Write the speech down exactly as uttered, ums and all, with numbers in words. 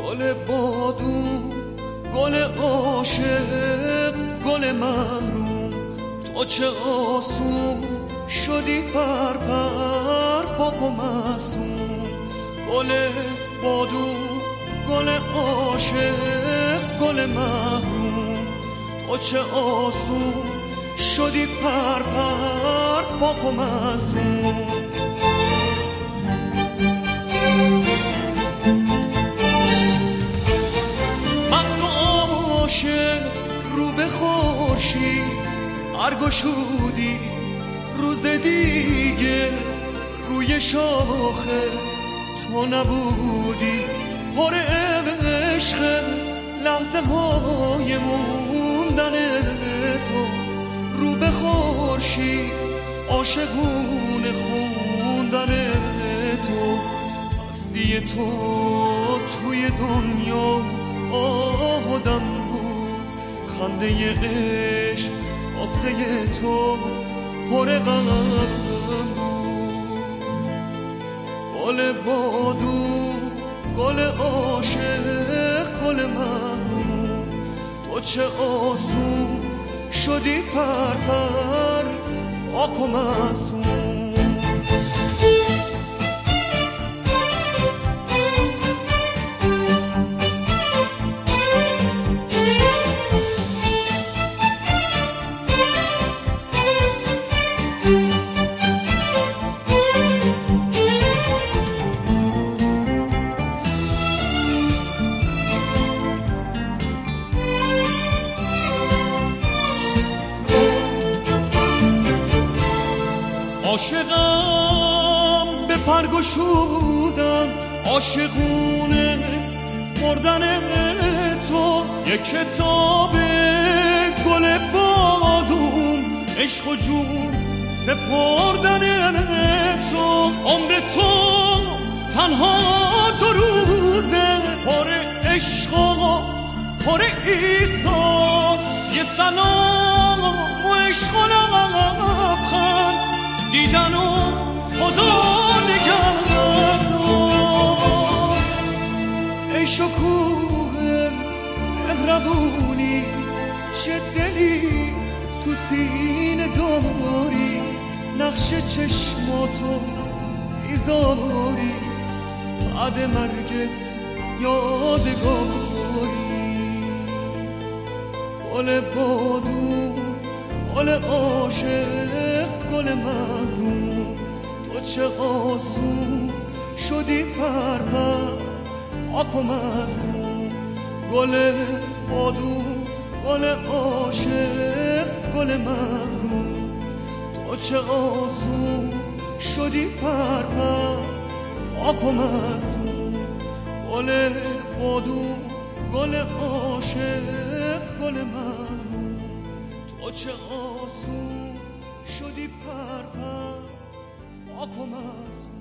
گل بادون، گل عاشق، گل محروم، تو چه آسون شدی پر پر پاک و معصوم. گل بادون، گل عاشق، گل محروم، تو چه آسون شدی پر پر پاک و معصوم. مست و عاشق رو به خورشید برگشودی، روز دیگه روی شاخه تو نبودی. پر عشق لحظه های موندن تو، رو به خورشید عاشقونه خوندن تو. هستی تو توی دنیا آدم بود، خنده عشق آسه تو پر غم بود. گل بادون، گل عاشق، گل محروم، تو چه آسون شدی پر پر پاک و معصوم. عاشقم به پر گشودم، عاشقونه مردن تو. یک کتاب گل بادون، عشق و جون سپردن تو. عمر تو تنها دو روزه، پر عشق و پر ایثار. یه سلام و عشق و لبخند دیدن و خدا نگهدار. ای شکوه مهربونی، چه دلی تو سینه داری، نقش چشماتو بیزاری، بعد مرگت یادگاری. گل بادون، گل عاشق، گل محروم، تو چه آسون شدی پر پر پاک و معصوم. گل بادون، گل عاشق، گل محروم، تو چه آسون شدی پر پر پاک و معصوم. گل بادون، گل عاشق، گل محروم، تو چه آسون شدی پر پر پاک و معصوم.